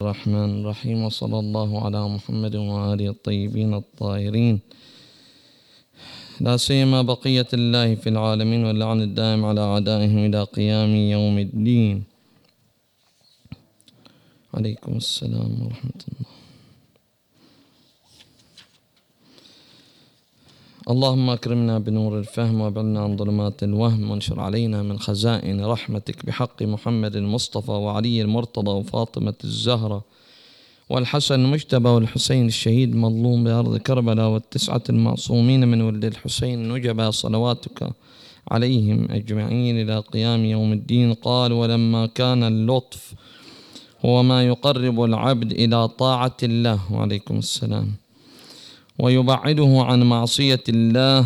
الرحمن الرحيم، وصلى الله على محمد وآله الطيبين الطاهرين، لا سيما بقية الله في العالمين، واللعن الدائم على أعدائهم إلى قيام يوم الدين. عليكم السلام ورحمة الله. اللهم أكرمنا بنور الفهم، وابعدنا عن ظلمات الوهم، وانشر علينا من خزائن رحمتك بحق محمد المصطفى وعلي المرتضى وفاطمة الزهرة والحسن المجتبى والحسين الشهيد مظلوم بأرض كربلاء، والتسعة المعصومين من ولد الحسين نجبا، صلواتك عليهم أجمعين إلى قيام يوم الدين. قال: ولما كان اللطف هو ما يقرب العبد إلى طاعة الله، وعليكم السلام، ويبعده عن معصية الله،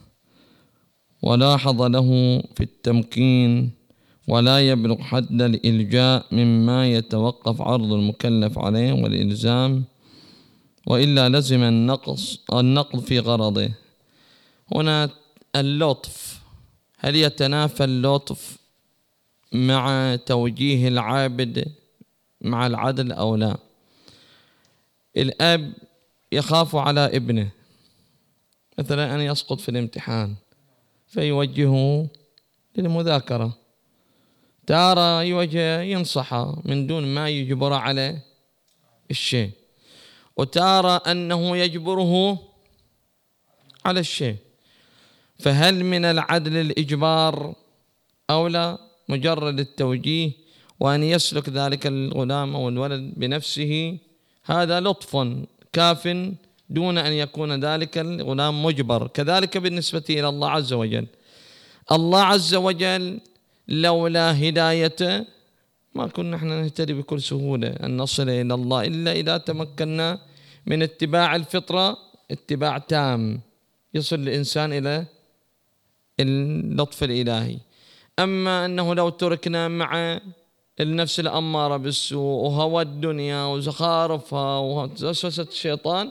ولاحظ له في التمكين ولا يبلغ حد الإلجاء مما يتوقف عرض المكلف عليه والإلزام، وإلا لزم النقض في غرضه. هنا اللطف، هل يتنافى اللطف مع توجيه العابد مع العدل أو لا؟ الأب يخاف على ابنه مثلا أن يسقط في الامتحان فيوجهه للمذاكرة، تارة يوجه ينصحه من دون ما يجبر على الشيء، وتارة أنه يجبره على الشيء. فهل من العدل الإجبار أو لا؟ مجرد التوجيه وأن يسلك ذلك الغلام أو الولد بنفسه هذا لطف كاف دون أن يكون ذلك الغلام مجبر. كذلك بالنسبة إلى الله عز وجل، الله عز وجل لولا هدايته ما كنا نحن نهتدي بكل سهولة أن نصل إلى الله إلا إذا تمكنا من اتباع الفطرة اتباع تام يصل الإنسان إلى اللطف الإلهي. أما أنه لو تركنا مع النفس الأمارة بالسوء وهوى الدنيا وزخارفها ووسوسة الشيطان،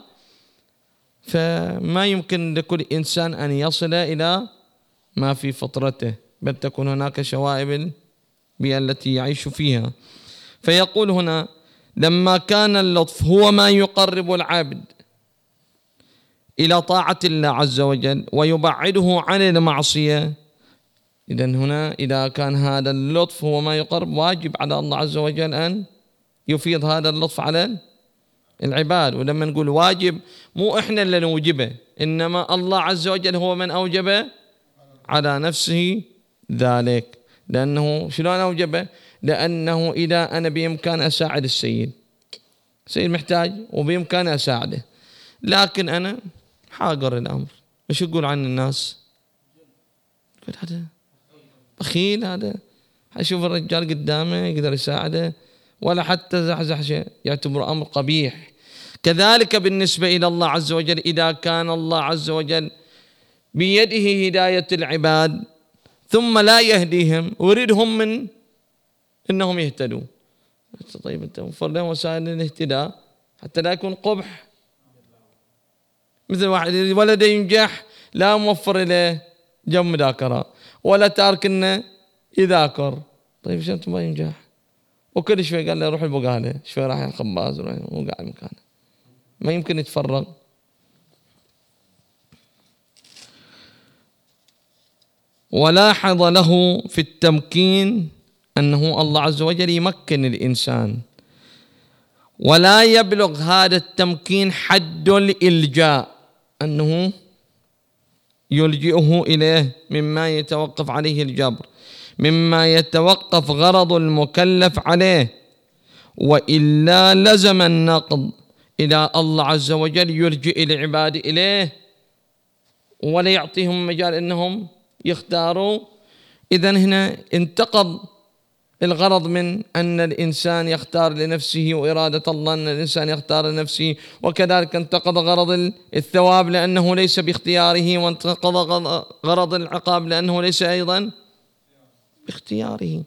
فما يمكن لكل إنسان أن يصل إلى ما في فطرته، بل تكون هناك شوائب البيئة التي يعيش فيها. فيقول هنا: لما كان اللطف هو ما يقرب العبد إلى طاعة الله عز وجل ويبعده عن المعصية، إذن هنا إذا كان هذا اللطف هو ما يقرب، واجب على الله عز وجل أن يفيض هذا اللطف على العباد. ولما نقول واجب مو إحنا اللي نوجبه، إنما الله عز وجل هو من أوجب على نفسه ذلك. لأنه شلون أوجبه؟ لأنه إذا أنا بإمكان أساعد السيد محتاج وبإمكان أساعده، لكن أنا حاقر الأمر، إيش يقول عن الناس؟ يقول هذا بخيل، هذا أشوف الرجال قدامه يقدر يساعده ولا حتى زحزح شيء، يعتبر أمر قبيح. كذلك بالنسبة إلى الله عز وجل، إذا كان الله عز وجل بيده هداية العباد ثم لا يهديهم ويريدهم من إنهم يهتدوا، طيب أنت وفر لهم وسائل الاهتداء حتى لا يكون قبح. مثل واحد ولد ينجح لا موفر له جو مذاكرة ولا تارك إنه يذاكر، طيب شو أنت ما ينجح؟ وكل شوي قال له روح البقالة، شوي راح الخباز وقاعد مكانه، ما يمكن يتفرغ. ولاحظ له في التمكين أنه الله عز وجل يمكن الإنسان، ولا يبلغ هذا التمكين حد الإلجاء، أنه يلجئه إليه مما يتوقف عليه الجبر، مما يتوقف غرض المكلف عليه، وإلا لزم النقض إذا الله عز وجل يلجئ العباد إليه ولا يعطيهم مجال أنهم يختاروا. إذن هنا انتقض الغرض من أن الإنسان يختار لنفسه، وإرادة الله أن الإنسان يختار لنفسه، وكذلك انتقض غرض الثواب لأنه ليس باختياره، وانتقض غرض العقاب لأنه ليس أيضا باختياره.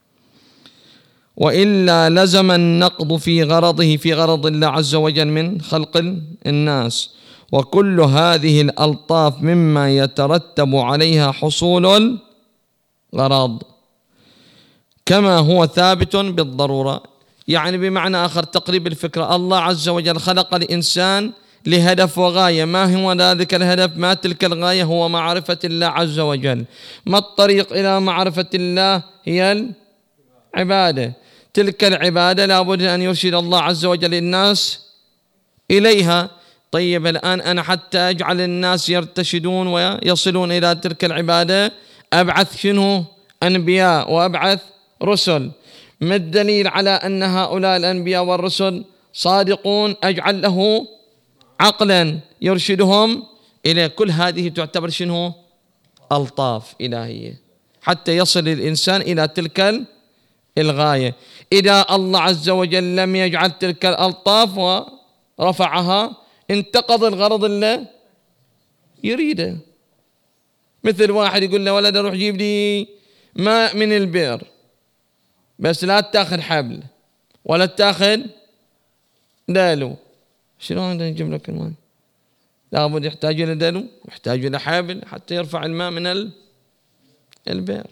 وإلا لزم النقض في غرضه، في غرض الله عز وجل من خلق الناس. وكل هذه الألطاف مما يترتب عليها حصول الغرض كما هو ثابت بالضرورة. يعني بمعنى آخر تقريب الفكرة، الله عز وجل خلق الإنسان لهدف وغاية. ما هو ذلك الهدف؟ ما تلك الغاية؟ هو معرفة الله عز وجل. ما الطريق إلى معرفة الله؟ هي العبادة. تلك العبادة لابد أن يرشد الله عز وجل الناس إليها. طيب الآن أنا حتى أجعل الناس يرتشدون ويصلون إلى تلك العبادة أبعث شنو؟ أنبياء وأبعث رسل. ما الدليل على أن هؤلاء الأنبياء والرسل صادقون؟ أجعل له عقلا يرشدهم إلى كل هذه تعتبر شنو؟ ألطاف إلهية حتى يصل الإنسان إلى تلك الغاية. إذا الله عز وجل لم يجعل تلك الألطاف ورفعها انتقض الغرض اللي يريده. مثل واحد يقول له ولد روح جيب لي ماء من البئر، بس لا تاخذ حبل ولا تاخذ دالو. شلون نجيب لك الماء؟ لابد يحتاج إلى دلو ويحتاج إلى حبل حتى يرفع الماء من البئر.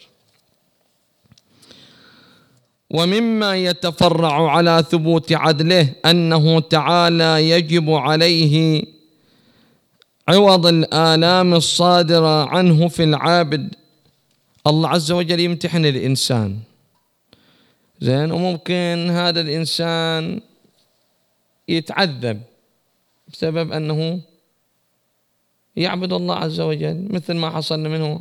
ومما يتفرع على ثبوت عدله أنه تعالى يجب عليه عوض الآلام الصادرة عنه في العابد. الله عز وجل يمتحن الإنسان زين، وممكن هذا الإنسان يتعذب بسبب أنه يعبد الله عز وجل، مثل ما حصل منه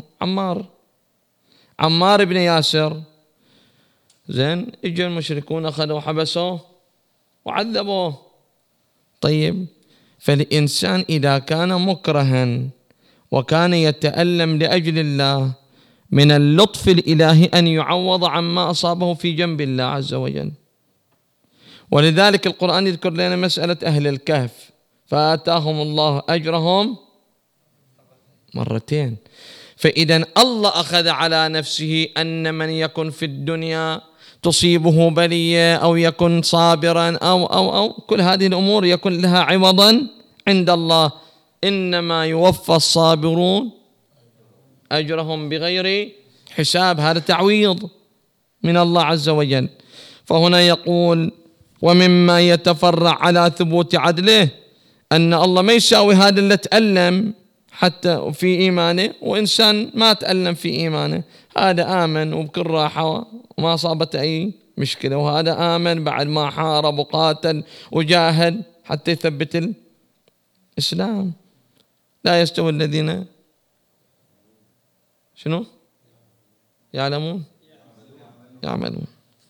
عمار بن ياسر. زين، اجوا المشركون أخذوا حبسوه وعذبوه. طيب فالإنسان إذا كان مكرها وكان يتألم لأجل الله من اللطف الإلهي أن يعوض عما أصابه في جنب الله عز وجل. ولذلك القرآن يذكر لنا مسألة أهل الكهف، فآتاهم الله أجرهم مرتين. فإذا الله أخذ على نفسه أن من يكن في الدنيا تصيبه بلية أو يكن صابرا أو كل هذه الأمور يكون لها عوضا عند الله. إنما يوفى الصابرون أجرهم بغير حساب. هذا تعويض من الله عز وجل. فهنا يقول ومما يتفرع على ثبوت عدله أن الله ما يساوي هذا اللي تألم حتى في إيمانه وإنسان ما تألم في إيمانه. هذا آمن وبكل راحة وما صابت أي مشكلة، وهذا آمن بعد ما حارب وقاتل وجاهد حتى يثبت الإسلام. لا يستوي الذين شنو يعلمون يعملون.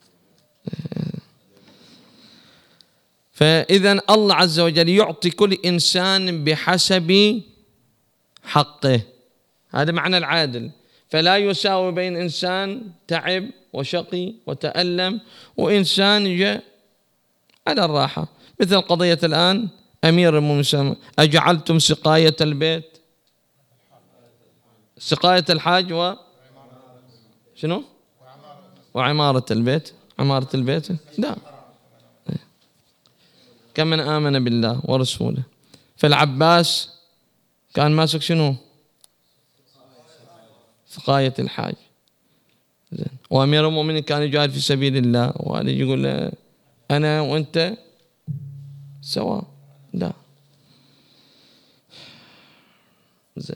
فإذا الله عز وجل يعطي كل إنسان بحسب حقه. هذا معنى العادل. فلا يساوي بين إنسان تعب وشقي وتألم وإنسان جاء على الراحة. مثل قضية الآن أمير المؤمنين، أجعلتم سقاية البيت سقاية الحاج شنو وعمارة البيت عمارة البيت لا، كمن آمن بالله ورسوله. فالعباس كان ماسك شنو سقاية الحاج. وأمير المؤمنين كان يجاهد في سبيل الله، وهذا يقول له أنا وأنت سواء. لا زين.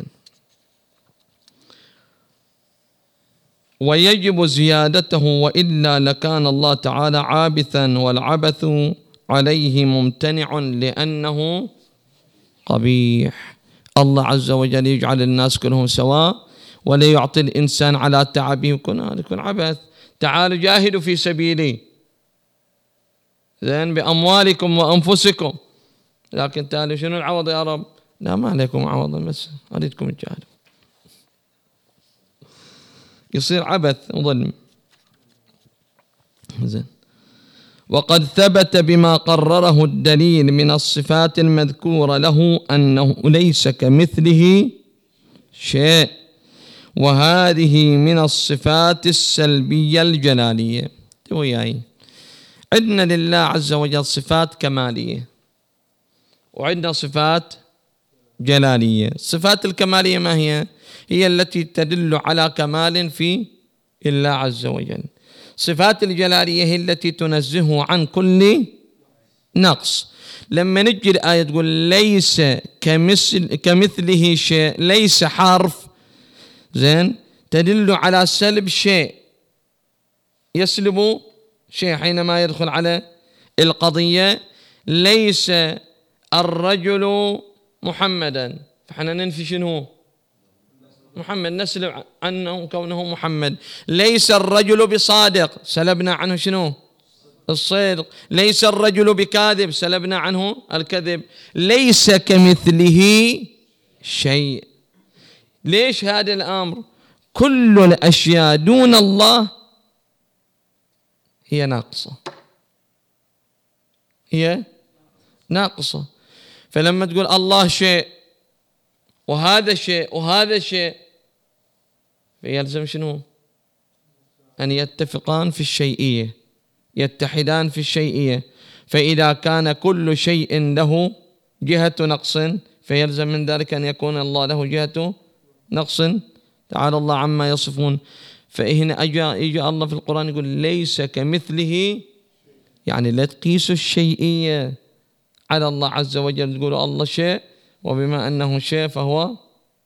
ويجب زيادته وإلا لكان الله تعالى عابثا والعبث عليه ممتنع لأنه قبيح. الله عز وجل يجعل الناس كلهم سواء ولا يعطي الإنسان على تعبه، يكون عبث. تعالوا جاهدوا في سبيلي زين بأموالكم وأنفسكم، لكن تعالوا شنو العوض يا رب؟ لا ما عليكم عوض، بس أريدكم تجاهدوا. يصير عبث وظلم. زين. وقد ثبت بما قرره الدليل من الصفات المذكورة له أنه ليس كمثله شيء، وهذه من الصفات السلبية الجلالية. وياي عندنا لله عز وجل صفات كمالية وعندنا صفات جلالية. الصفات الكمالية ما هي؟ هي التي تدل على كمال في الله عز وجل. صفات الجلالية هي التي تنزهه عن كل نقص. لما نجي الآية تقول ليس كمثله شيء، ليس حرف زين تدل على سلب شيء، يسلب شيء حينما يدخل على القضية ليس الرجل محمدا، فحنا ننفي شنو؟ محمد، نسلب عنه كونه محمد. ليس الرجل بصادق، سلبنا عنه شنو؟ الصدق. ليس الرجل بكاذب، سلبنا عنه الكذب. ليس كمثله شيء. ليش هذا الأمر؟ كل الأشياء دون الله هي ناقصة، هي ناقصة. فلما تقول الله شيء وهذا شيء وهذا شيء، فيلزم شنو؟ أن يتفقان في الشيئية، يتحدان في الشيئية. فإذا كان كل شيء له جهة نقص فيلزم من ذلك أن يكون الله له جهة نقص، تعالى الله عما يصفون. فهنا إجا الله في القرآن يقول ليس كمثله، يعني لا تقيسوا الشيئية على الله عز وجل، تقولوا الله شيء وبما أنه شيء فهو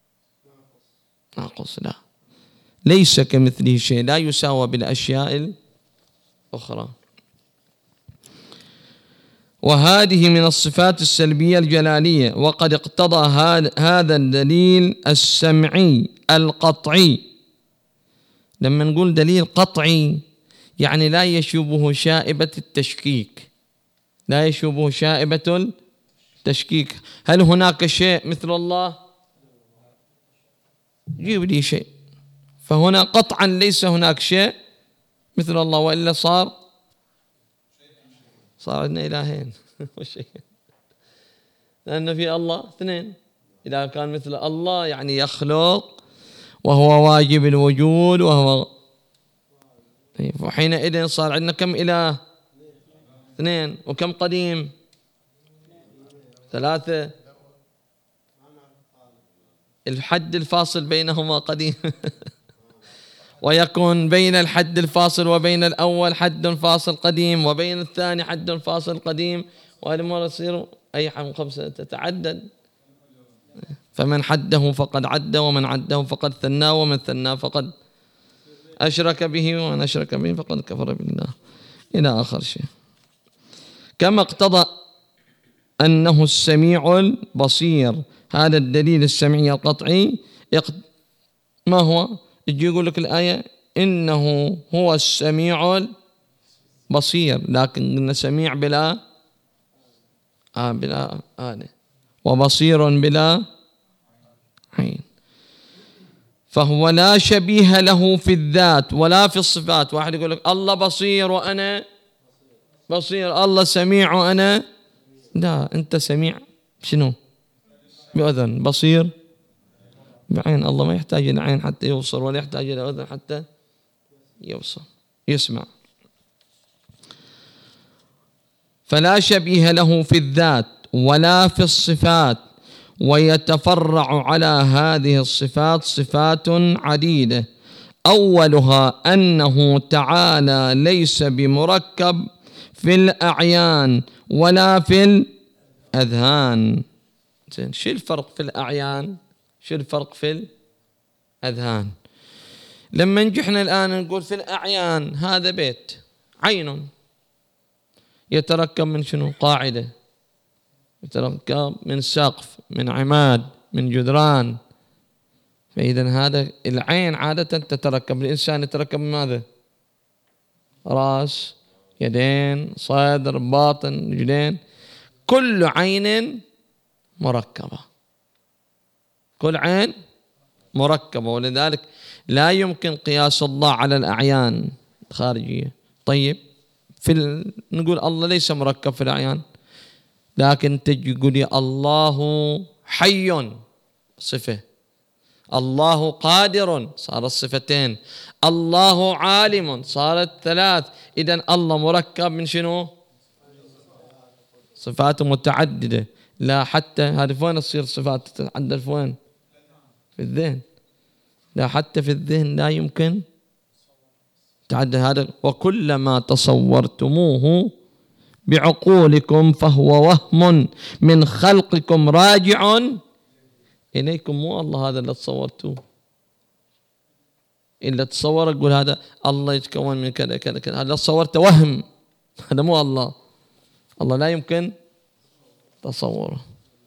ناقص. لا، ليس كمثله شيء، لا يساوى بالأشياء الأخرى. وهذه من الصفات السلبية الجلالية. وقد اقتضى هذا الدليل السمعي القطعي. لما نقول دليل قطعي يعني لا يشوبه شائبة التشكيك، لا يشوبه شائبة التشكيك. هل هناك شيء مثل الله؟ جيب لي شيء. فهنا قطعا ليس هناك شيء مثل الله، وإلا صار عندنا إلهين. لأن في الله اثنين. إذا كان مثل الله يعني يخلق وهو واجب الوجود وهو، وحينئذ صار عندنا كم إله؟ اثنين. وكم قديم؟ ثلاثة. الحد الفاصل بينهما قديم. ويكون بين الحد الفاصل وبين الأول حد فاصل قديم، وبين الثاني حد فاصل قديم، وهالأمور تصير أي حد خمسة تتعدد. فمن حده فقد عد، ومن عده فقد ثنى، ومن ثنى فقد أشرك به، ومن أشرك به فقد كفر بالله، إلى آخر شيء. كما اقتضى أنه السميع البصير. هذا الدليل السمعي القطعي ما هو؟ يجي يقول لك الآية إنه هو السميع البصير، لكن سميع بلا وبصير بلا عين. فهو لا شبيه له في الذات ولا في الصفات. واحد يقول لك الله بصير وأنا بصير، الله سميع وأنا لا. أنت سميع شنو؟ بأذن، بصير بعين. الله ما يحتاج إلى عين حتى يوصل، ولا يحتاج إلى أذن حتى يوصل يسمع. فلا شبيه له في الذات ولا في الصفات. ويتفرع على هذه الصفات صفات عديدة. أولها أنه تعالى ليس بمركب في الأعيان ولا في الأذهان. شو الفرق في الأعيان؟ شو الفرق في الأذهان؟ لما نجحنا الآن نقول في الأعيان هذا بيت عين يتركب من شنو؟ قاعدة، يتركب من سقف، من عماد، من جدران. فإذا هذا العين عادة تتركب، الإنسان يتركب من ماذا؟ رأس، يدين، صدر، باطن، رجلين. كل عين مركبة، كل عين مركبة. ولذلك لا يمكن قياس الله على الأعيان الخارجية. طيب نقول الله ليس مركب في الأعيان، لكن تجي تقول يا الله حي صفة، الله قادر صارت صفتين، الله عالم صارت ثلاث. إذن الله مركب من شنو؟ صفات متعددة. لا، حتى هذه فين تصير صفات تتعدد؟ فين؟ في الذهن. لا، حتى في الذهن لا يمكن تعدى هذا. وكلما تصورتموه بعقولكم فهو وهم من خلقكم راجع إليكم. مو الله هذا اللي تصورتوه، إلا تصور أقول هذا الله يتكون من كذا كذا كذا، هذا تصورته وهم، هذا مو الله. الله لا يمكن تصوره.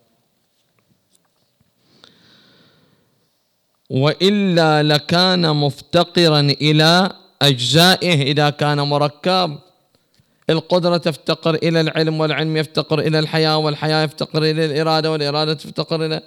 وإلا لكان مفتقرا إلى أجزائه إذا كان مركب. القدرة تفتقر إلى العلم، والعلم يفتقر إلى الحياة، والحياة يفتقر إلى الإرادة، والإرادة تفتقر إلى،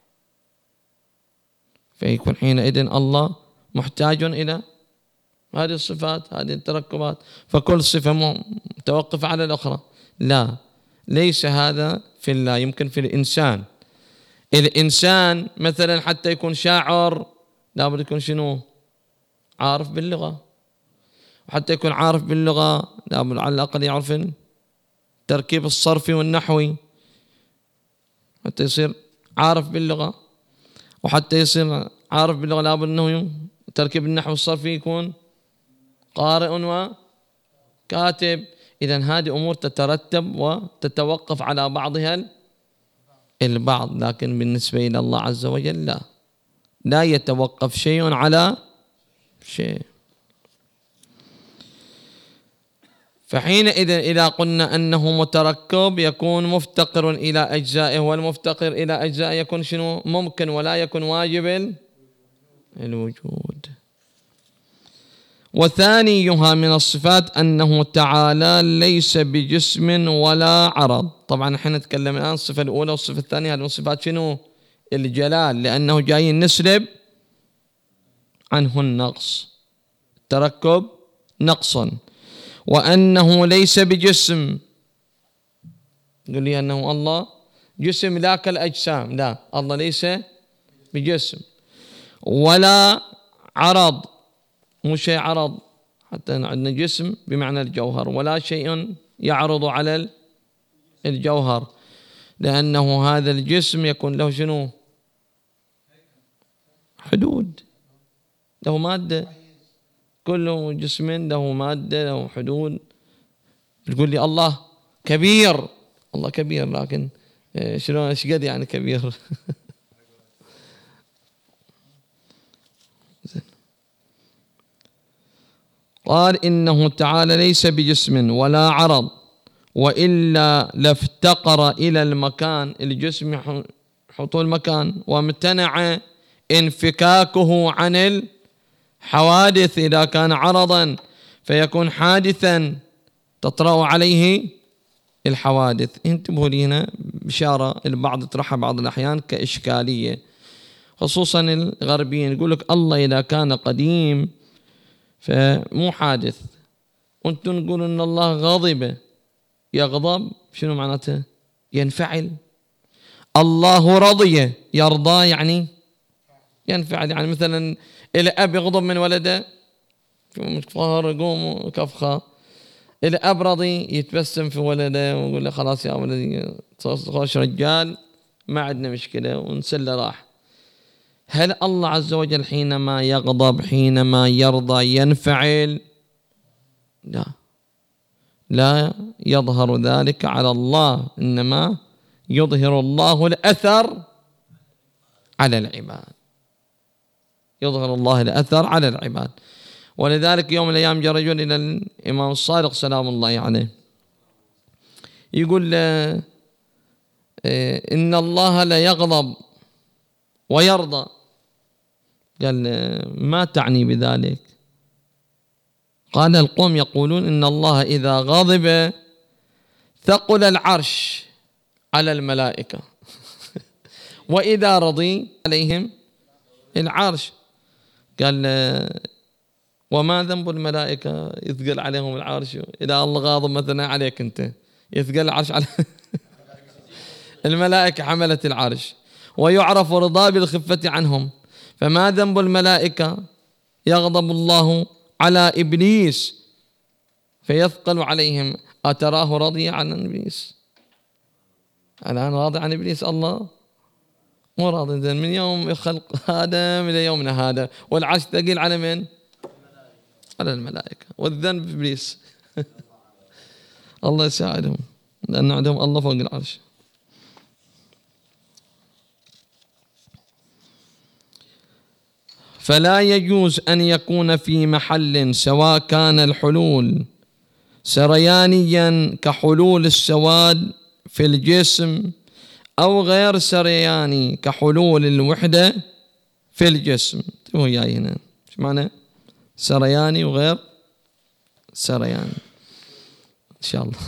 فيكون حينئذ الله محتاج إلى هذه الصفات، هذه التركبات، فكل صفة متوقفة على الأخرى. لا، ليس هذا في الله. يمكن في الإنسان. الإنسان مثلا حتى يكون شاعر لابد يكون شنو؟ عارف باللغة. وحتى يكون عارف باللغة لابد على الأقل يعرف التركيب الصرفي والنحوي حتى يصير عارف باللغة. وحتى يصير عارف باللغة لابد أنه تركيب النحو الصرفي يكون قارئ وكاتب. إذن هذه أمور تترتب وتتوقف على بعضها البعض، لكن بالنسبة إلى الله عز وجل لا يتوقف شيء على شيء. فحينئذ إذا قلنا أنه متركب يكون مفتقر إلى أجزائه، والمفتقر إلى أجزائه يكون شنو؟ ممكن ولا يكون واجب الوجود. وثانيها من الصفات أنه تعالى ليس بجسم ولا عرض. طبعا احنا نتكلم الآن الصفة الأولى والصفة الثانية، هذه الصفات شنو؟ الجلال، لأنه جاي نسلب عنه النقص، التركب نقصا. وأنه ليس بجسم، يقول لي أنه الله جسم لا كالأجسام، لا، الله ليس بجسم ولا عرض، مو شيء عرض، حتى عندنا جسم بمعنى الجوهر، ولا شيء يعرض على الجوهر، لأنه هذا الجسم يكون له شنو؟ حدود، له مادة، كل جسم له مادة له حدود. تقول لي الله كبير، الله كبير، لكن شلون ايش قد يعني كبير؟ قال إنه تعالى ليس بجسم ولا عرض، وإلا لافتقر إلى المكان، الجسم حطول مكان، وامتنع انفكاكه عن الحوادث. إذا كان عرضا فيكون حادثا تطرأ عليه الحوادث. انتبهوا لي هنا بشارة البعض يطرحها بعض الأحيان كإشكالية، خصوصا الغربيين، يقول لك الله إذا كان قديم فمو حادث، وانتم نقول ان الله غضب، يغضب شنو معناته؟ ينفعل. الله رضي، يرضى يعني ينفعل. يعني مثلا الاب يغضب من ولده، فهر يقوم كفخه، الاب رضي يتبسم في ولده ويقول له خلاص يا ولدي خوش رجال، ما عندنا مشكله ونسله راح. هل الله عز وجل حينما يغضب، حينما يرضى ينفعل؟ لا يظهر ذلك على الله، إنما يظهر الله الأثر على العباد، يظهر الله الأثر على العباد. ولذلك يوم من الأيام جاء رجل إلى الإمام الصادق سلام الله عليه، يقول له إن الله لا يغضب ويرضى. قال ما تعني بذلك؟ قال القوم يقولون إن الله إذا غضب ثقل العرش على الملائكة وإذا رضي عليهم العرش. قال وما ذنب الملائكة يثقل عليهم العرش؟ إذا الله غاضب مثلا عليك أنت يثقل العرش على الملائكة حملت العرش، ويعرف رضا بالخفة عنهم، فما ذنب الملائكة يغضب الله على إبليس فيثقل عليهم؟ أتراه رضي عن إبليس؟ الآن راضي عن إبليس الله؟ مو راضي. من يوم خلق آدم إلى يومنا هذا، والعرش ثقيل على من؟ على الملائكة، والذنب إبليس. الله يساعدهم، لأن عندهم الله فوق العرش. فلا يجوز أن يكون في محل، سواء كان الحلول سريانيا كحلول السواد في الجسم، أو غير سرياني كحلول الوحدة في الجسم. هو جاي هنا ايش معنى سرياني وغير سرياني إن شاء الله.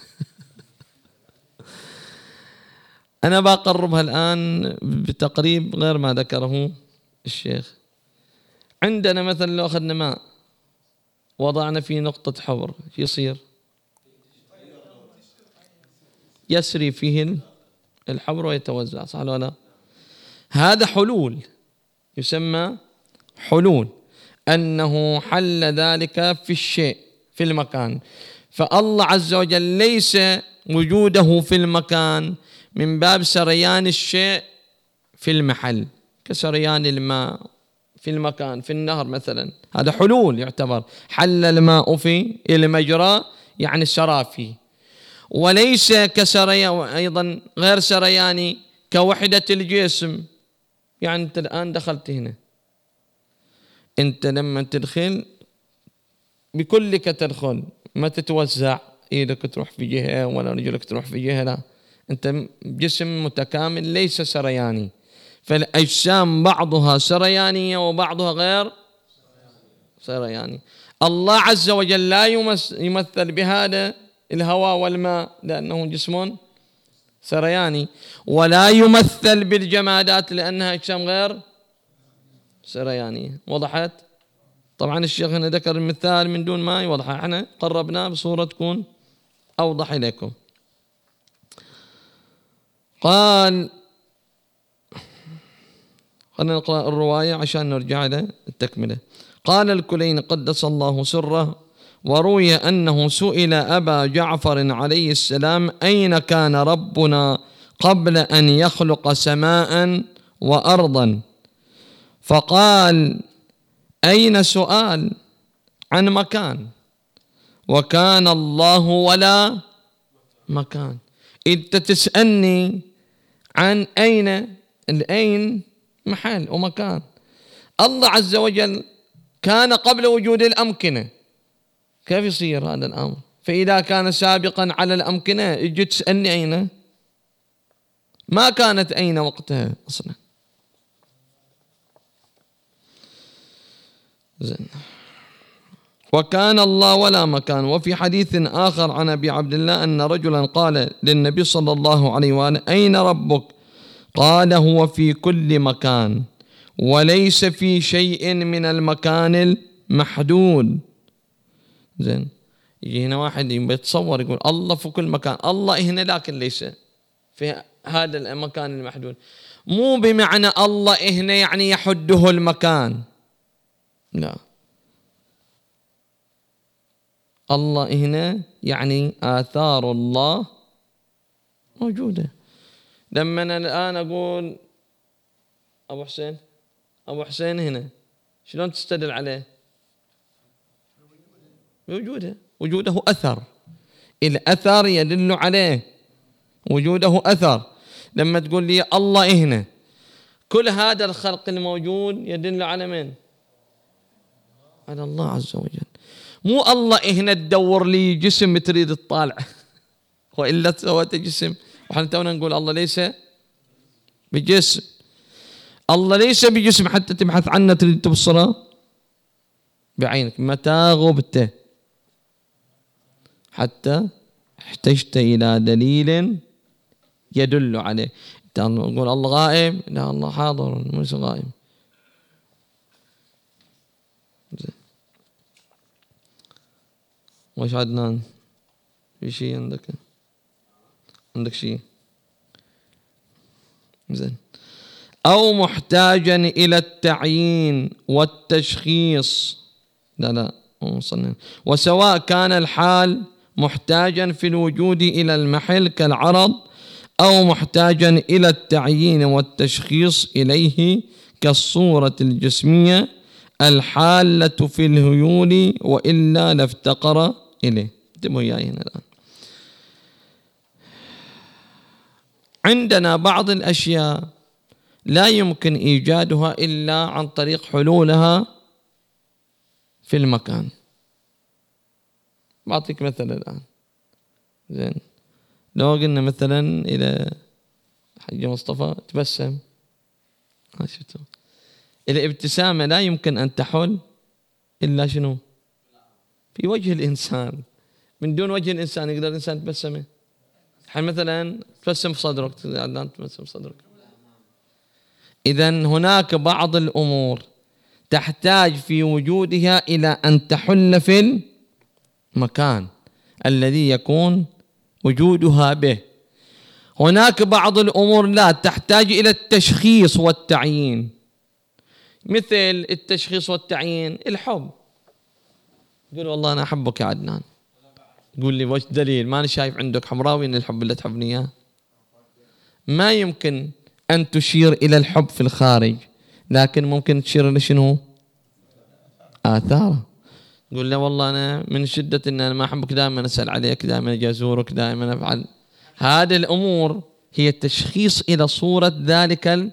أنا بقربها الآن بتقريب غير ما ذكره الشيخ. عندنا مثلا لو أخذنا ماء وضعنا فيه نقطة حبر، شو يصير؟ يسري فيه الحبر ويتوزع، صح ولا لا؟ هذا حلول، يسمى حلول، أنه حل ذلك في الشيء في المكان. فالله عز وجل ليس وجوده في المكان من باب سريان الشيء في المحل كسريان الماء في المكان في النهر مثلا، هذا حلول يعتبر، حل الماء في المجرى يعني سرى فيه. وليس كسريان أيضا غير سرياني كوحدة الجسم. يعني أنت الآن دخلت هنا، أنت لما تدخل بكلك تدخل، ما تتوزع، إيدك تروح في جهة ولا رجلك تروح في جهة، لا، أنت جسم متكامل ليس سرياني. فالأجسام بعضها سريانية وبعضها غير سرياني. الله عز وجل لا يمثل بهذا الهواء والماء لأنه جسم سرياني، ولا يمثل بالجمادات لأنها أجسام غير سريانية. وضحت؟ طبعا الشيخ هنا ذكر المثال من دون ما يوضحها، احنا قربناه بصورة تكون أوضح إليكم. قال، خلينا نقرأ الرواية عشان نرجع إلى التكملة. قال الكليني قدس الله سره: وروي أنه سئل أبا جعفر عليه السلام: أين كان ربنا قبل أن يخلق سماء وأرضا؟ فقال: أين سؤال عن مكان، وكان الله ولا مكان. أنت تسألني عن أين، الأين محل ومكان. الله عز وجل كان قبل وجود الأمكنة، كيف يصير هذا الأمر؟ فإذا كان سابقا على الأمكنة يجي تسألني أين؟ ما كانت أين وقتها أصلا. زين. وكان الله ولا مكان. وفي حديث آخر عن أبي عبد الله أن رجلا قال للنبي صلى الله عليه وآله: أين ربك؟ قال: هو في كل مكان وليس في شيء من المكان المحدود. زين. يجي هنا واحد يتصور يقول الله في كل مكان، الله هنا لكن ليس في هذا المكان المحدود. مو بمعنى الله هنا يعني يحده المكان، لا، الله هنا يعني آثار الله موجودة. لما أنا الآن أقول أبو حسين هنا، شلون تستدل عليه؟ وجوده أثر، الأثر يدل عليه، وجوده أثر. لما تقول لي الله هنا، كل هذا الخلق الموجود يدل على من؟ على الله عز وجل. مو الله هنا تدور لي جسم تريد تطالع وإلا سويت جسم. وحنا تونا نقول الله ليس بجسم، الله ليس بجسم حتى تبحث عنه تريد تبصره بعينك. متى غبت حتى احتجت إلى دليل يدل عليه. تقول الله غائب، لا، الله حاضر ليس غائب. وش عدنان؟ في شيء عندك شيء؟ زين. أو محتاجا إلى التعيين والتشخيص، لا وسواء كان الحال محتاجا في الوجود إلى المحل كالعرض، أو محتاجا إلى التعيين والتشخيص إليه كالصورة الجسمية الحالة في الهيول وإلا لافتقر إليه. انتبهوا وياي هنا الآن. عندنا بعض الأشياء لا يمكن إيجادها إلا عن طريق حلولها في المكان. بعطيك مثل الآن. زين، لو قلنا مثلا إلى حاج مصطفى تبسم، شفتوا الابتسامة لا يمكن أن تحل إلا شنو؟ في وجه الإنسان. من دون وجه الإنسان يقدر الإنسان يتبسمه؟ الحين مثلا تبسم في صدرك، تبسم في صدرك. إذن هناك بعض الأمور تحتاج في وجودها إلى أن تحل في المكان الذي يكون وجودها به. هناك بعض الأمور لا تحتاج إلى التشخيص والتعيين، مثل التشخيص والتعيين الحب. يقول والله أنا أحبك يا عدنان، يقول لي وش دليل؟ ما أنا شايف عندك حمراوي إن الحب اللي تحبني إياه. ما يمكن أن تشير إلى الحب في الخارج، لكن ممكن تشير إلى شنو؟ آثاره. يقول له والله أنا من شدة إن أنا ما أحبك دائما أسأل عليك، دائما أجي أزورك، دائما أفعل. هذه الأمور هي تشخيص إلى صورة ذلك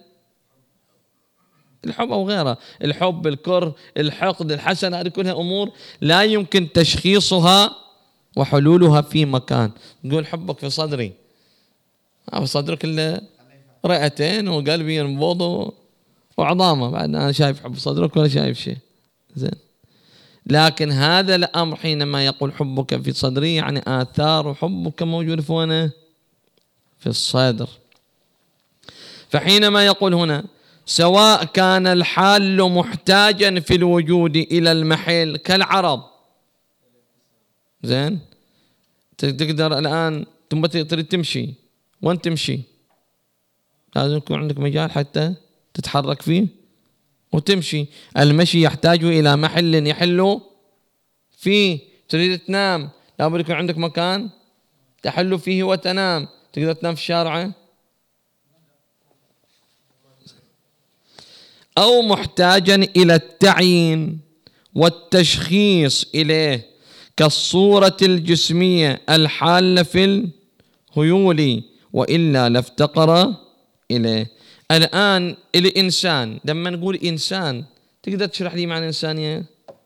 الحب أو غيره. الحب، الكره، الحقد، الحسن، هذه كلها أمور لا يمكن تشخيصها وحلولها في مكان. تقول حبك في صدري، في صدرك إلا رئتين وقلبي ينبض وعظامه، بعد أنا شايف حب صدرك ولا شايف شيء. زين، لكن هذا الأمر حينما يقول حبك في صدري يعني آثار حبك موجودة في وين؟ في الصدر. فحينما يقول هنا سواء كان الحال محتاجا في الوجود إلى المحل كالعرض. زين، تقدر الآن تريد تمشي، وين تمشي؟ لازم يكون عندك مجال حتى تتحرك فيه وتمشي. المشي يحتاج إلى محل يحل فيه. تريد تنام، لابد يكون عندك مكان تحل فيه وتنام. تقدر تنام في الشارع أو محتاجا إلى التعيين والتشخيص إليه كالصورة الجسمية الحالة في الهيول وإلا لافتقر إليه. الآن الإنسان، لما نقول إنسان تقدر تشرح لي معنى الإنسانية؟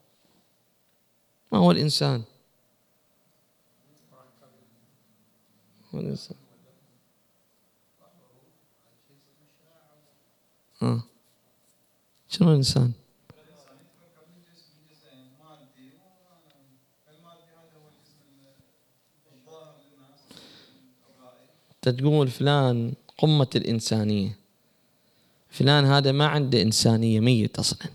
ما هو الإنسان؟ هو الإنسان شنو الإنسان؟ تقول فلان قمة الإنسانية، فلان هذا ما عنده إنسانية، ميت أصلا.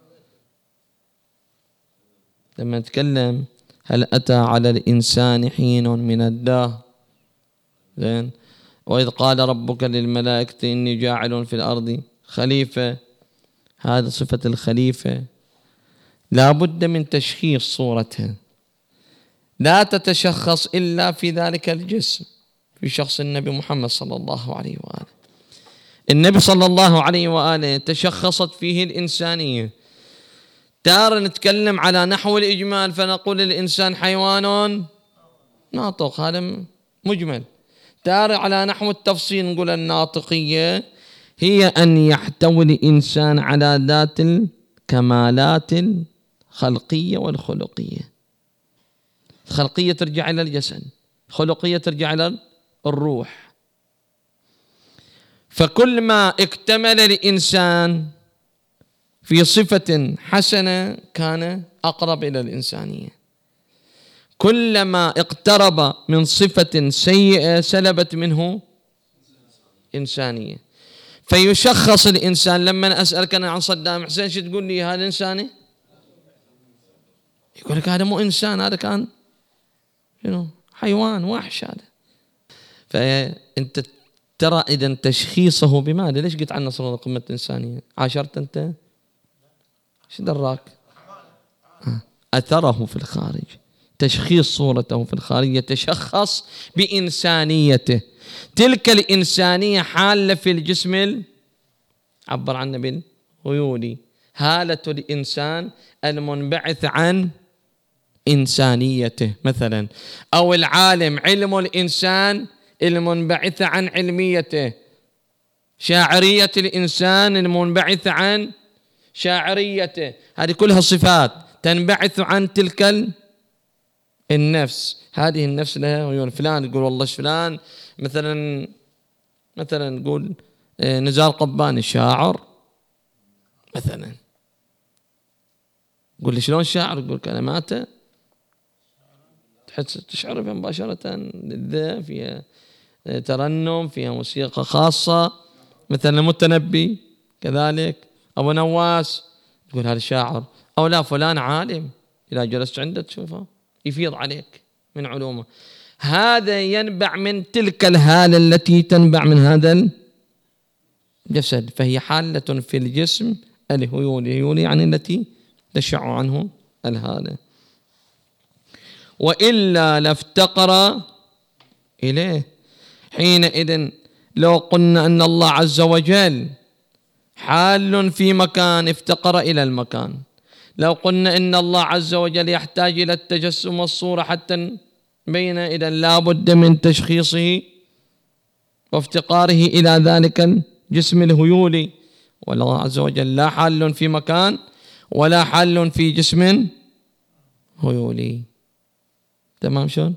لما نتكلم هل أتى على الإنسان حين من الدهر، زين، وإذ قال ربك للملائكة إني جاعل في الأرض خليفة، هذا صفة الخليفة لا بد من تشخيص صورتها، لا تتشخص إلا في ذلك الجسم، في شخص النبي محمد صلى الله عليه وآله. النبي صلى الله عليه وآله تشخصت فيه الإنسانية. تارة نتكلم على نحو الإجمال فنقول الإنسان حيوان ناطق، هذا مجمل. تارة على نحو التفصيل نقول الناطقية هي أن يحتوي الإنسان على ذات الكمالات الخلقية والخلقية. الخلقية ترجع إلى الجسد، الخلقية ترجع إلى الروح. فكل ما اكتمل الإنسان في صفة حسنة كان أقرب إلى الإنسانية، كلما اقترب من صفة سيئة سلبت منه إنسانية. فيشخص الإنسان. لما أسألك أنا عن صدام حسين شو تقول لي؟ هذا إنساني؟ يقول لك هذا مو إنسان، هذا كان حيوان وحش هذا. فأنت ترى إذا تشخيصه بماذا؟ ليش قلت عنه صورة قمة الإنسانية؟ عاشرت أنت؟ شو دراك؟ أثره في الخارج، تشخيص صورته في الخارج يتشخص بإنسانيته. تلك الإنسانية حالة في الجسم عبر عنه بالهيولي، هالة الإنسان المنبعث عن إنسانيته مثلا، أو العالم علم الإنسان المنبعث عن علميته، شاعرية الإنسان المنبعث عن شاعريته. هذه كلها صفات تنبعث عن تلك النفس. هذه النفس لها عيون. فلان يقول والله فلان مثلا نقول نزار قباني شاعر مثلا، قول لي شلون شاعر؟ يقول كلماته تحس تشعر بها مباشرة، لذة فيها ترنم، فيها موسيقى خاصة. مثلا المتنبي كذلك، أبو نواس تقول هذا شاعر. أو لا فلان عالم، إذا جلست عنده تشوفه يفيض عليك من علومه. هذا ينبع من تلك الهالة التي تنبع من هذا الجسد، فهي حالة في الجسم الهيولي يعني التي تشع عنه الهالة، وإلا لافتقر إليه. حينئذ لو قلنا أن الله عز وجل حال في مكان افتقر إلى المكان، لو قلنا إن الله عز وجل يحتاج إلى التجسم والصورة حتى بين، إذا لا بد من تشخيصه وافتقاره إلى ذلك الجسم الهيولي. والله عز وجل لا حال في مكان ولا حال في جسم هيولي. تمام شلون؟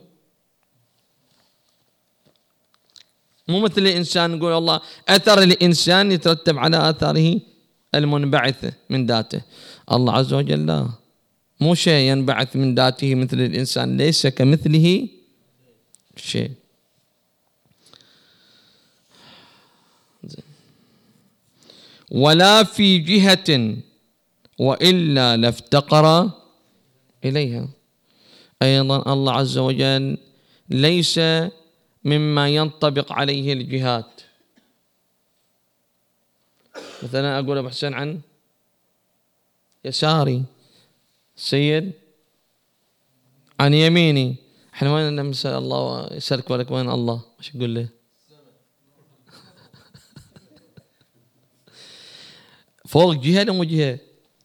مو مثل الإنسان نقول الله أثر الإنسان يترتب على آثاره المنبعثة من ذاته. الله عز وجل لا، مو شيء ينبعث من ذاته مثل الإنسان، ليس كمثله شيء. ولا في جهة وإلا لافتقر إليها. أيضا الله عز وجل ليس مما ينطبق عليه الجهات. مثلا أقول أبو حسين عن يساري، سيد عن يميني. احنا وين نسأل الله يسألك ولك وين الله؟ ايش نقول له؟ فوق جهة أو جهة؟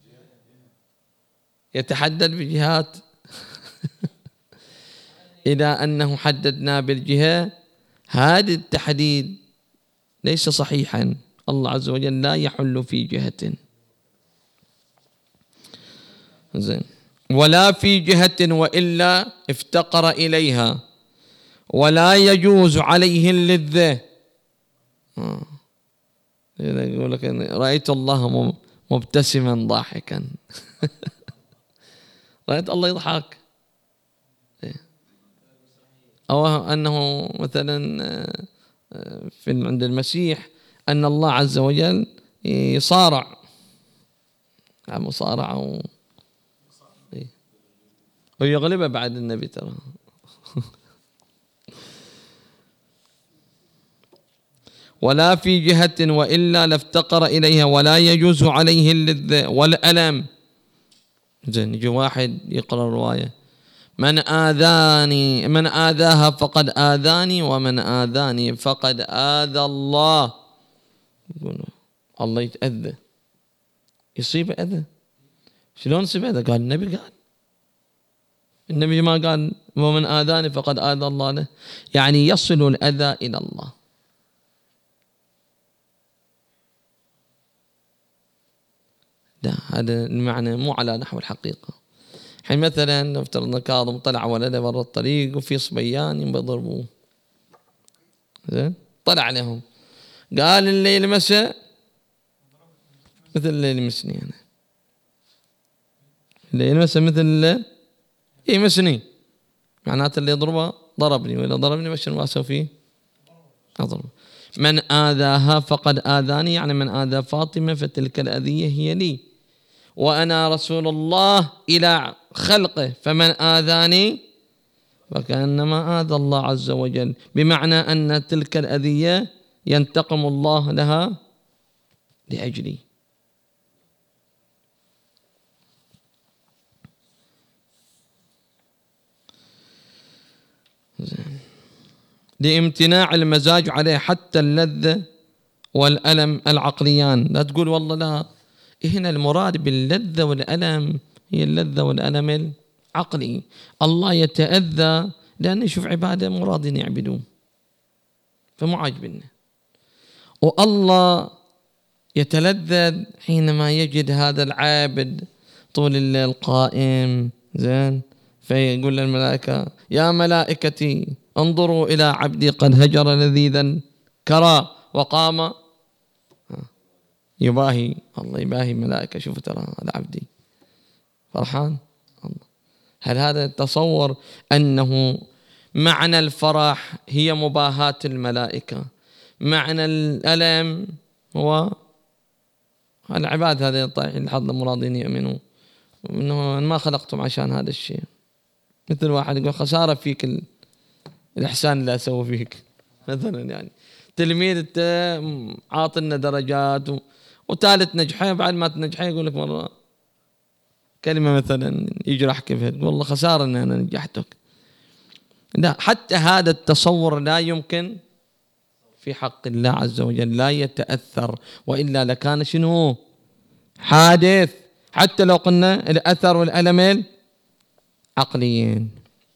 يتحدد بجهات. إذا أنه حددنا بالجهة، هذا التحديد ليس صحيحا. الله عز وجل لا يحل في جهة. زين. ولا في جهة وإلا افتقر إليها، ولا يجوز عليه اللذة. يقول لك رأيت الله مبتسما ضاحكا. رأيت الله يضحك، أو أنه مثلا في عند المسيح أن الله عز وجل يصارع مصارعة ويغلبه بعد النبي ترى. ولا في جهة وإلا لافتقر إليها، ولا يجوز عليه اللذة والألم. زين، يجي واحد يقرأ الرواية من آذاها فقد آذاني، ومن آذاني فقد آذى الله. الله يتأذى، يصيب أذى. شلون يصيب أذى؟ قال النبي، قال النبي ما قال ومن آذاني فقد آذى الله له؟ يعني يصل الأذى إلى الله. لا، هذا المعنى مو على نحو الحقيقة. حين مثلا نفترض كاظم طلع ولده برا الطريق وفي صبيان يضربوه، زين، طلع عليهم قال اللي يلمسه مثل اللي يلمسني أنا، اللي يلمسه مثل اللي يمسني، معناته اللي يضربه ضربني، وإذا ضربني بشر ما أسوي فيه أضرب. من آذاها فقد آذاني، يعني من آذى فاطمة فتلك الأذية هي لي، وأنا رسول الله إلى خلقه، فمن آذاني فكأنما آذى الله عز وجل، بمعنى أن تلك الأذية ينتقم الله لها لأجلي. لامتناع المزاج عليه، حتى اللذة والألم العقليان. لا تقول والله لا هنا المراد باللذة والألم هي اللذة والألم العقلي. الله يتأذى لأنه يشوف عبادة مرادين يعبدون فمو عاجبنا، والله يتلذذ حينما يجد هذا العابد طول الليل قائم زين، فيقول للملائكة يا ملائكتي انظروا إلى عبدي قد هجر لذيذا كرى وقام يباهي. الله يباهي ملائكة، شوفوا ترى هذا عبدي فرحان. الله، هل هذا تصور أنه معنى الفرح هي مباهاة الملائكة، معنى الألم هو العباد هذا طايحين الحظ مرادين يؤمنوا انه ما خلقتم عشان هذا الشيء. مثل واحد يقول خسارة فيك الإحسان اللي أسوي فيك مثلا، يعني تلميذ انت عاطلنا درجات وثالث نجحه، بعد ما تنجحه يقول لك مرة كلمة مثلا يجرح كيف والله خسارة ان انا نجحتك. لا، حتى هذا التصور لا يمكن في حق الله عز وجل، لا يتأثر، وإلا لكان شنو حادث، حتى لو قلنا الأثر والألم عقليين.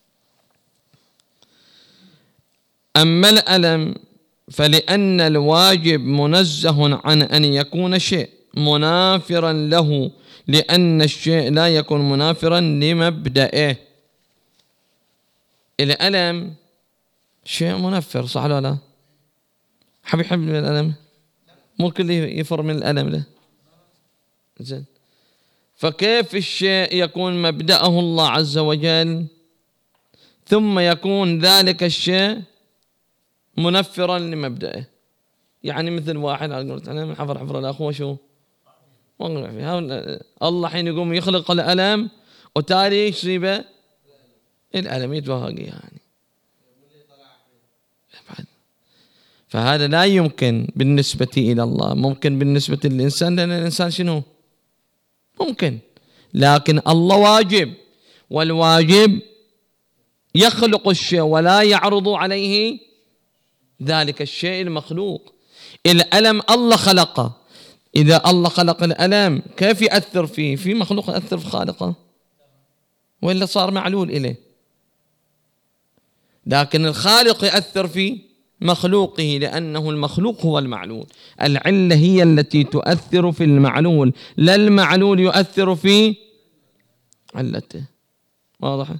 أما الألم فلأن الواجب منزه عن أن يكون شيء منافرا له، لأن الشيء لا يكون منافرا لمبدئه. الألم شيء منفر، صح ولا لا؟ يحب من الألم، مو الكل يفر من الألم له زين. فكيف الشيء يكون مبدأه الله عز وجل ثم يكون ذلك الشيء منفرا لمبدئه؟ يعني مثل واحد قلت أنا من حفر الأخوة شو الله حين يقوم يخلق الألم وتالي يصيبه الألم يتوهق يعني. فهذا لا يمكن بالنسبة إلى الله، ممكن بالنسبة للإنسان، لأن الإنسان شنو ممكن، لكن الله واجب، والواجب يخلق الشيء ولا يعرض عليه ذلك الشيء المخلوق. الألم الله خلقه، إذا الله خلق الألم كيف يأثر فيه؟ في مخلوق يأثر في خالقه وإلا صار معلول إليه، لكن الخالق يأثر في مخلوقه لأنه المخلوق هو المعلول. العلة هي التي تؤثر في المعلول، لا المعلول يؤثر في علته. واضح؟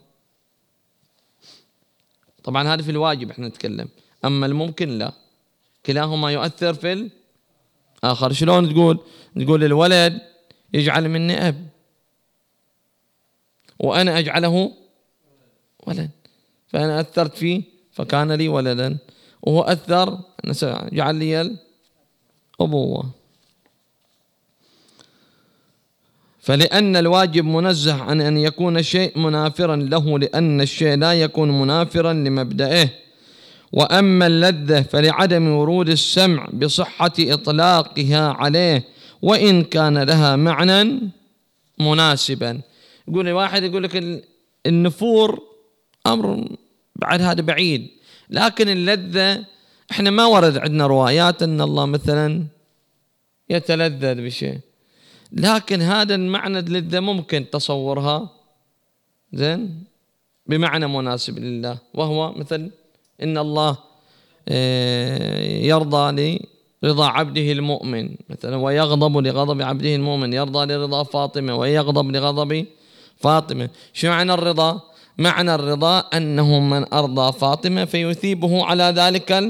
طبعا هذا في الواجب احنا نتكلم، أما الممكن لا، كلاهما يؤثر في الآخر. شلون تقول الولد يجعل مني أب وأنا أجعله ولد، فأنا أثرت فيه فكان لي ولدا، وهو أثر جعل لي الأبوة. فلأن الواجب منزه عن أن يكون شيء منافرا له، لأن الشيء لا يكون منافرا لمبدئه. وأما اللذة فلعدم ورود السمع بصحة إطلاقها عليه وإن كان لها معنى مناسبا. يقول واحد يقول لك النفور أمر بعد هذا بعيد، لكن اللذة احنا ما ورد عندنا روايات أن الله مثلا يتلذذ بشيء، لكن هذا المعنى اللذة ممكن تصورها زين بمعنى مناسب لله، وهو مثل إن الله يرضى لرضا عبده المؤمن مثلا، ويغضب لغضب عبده المؤمن، يرضى لرضا فاطمة ويغضب لغضب فاطمة. شو معنى الرضا؟ معنى الرضا أنه من أرضى فاطمة فيثيبه على ذلك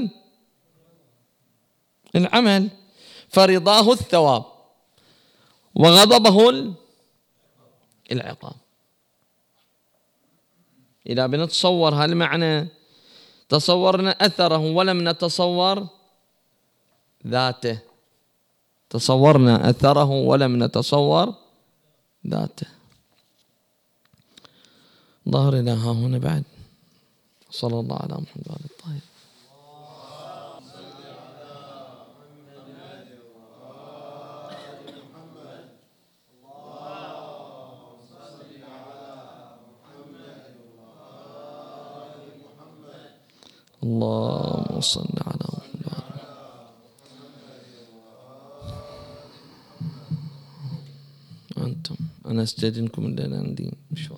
العمل، فرضاه الثواب وغضبه العقاب. إذا بنتصور هالمعنى تصورنا أثره ولم نتصور ذاته، تصورنا أثره ولم نتصور ذاته. ظهرنا ها هنا بعد. صلى الله على محمد وعلى الطاهر. اللهم صل على محمد. أنا أستأذنكم الليلة عندي مشوار.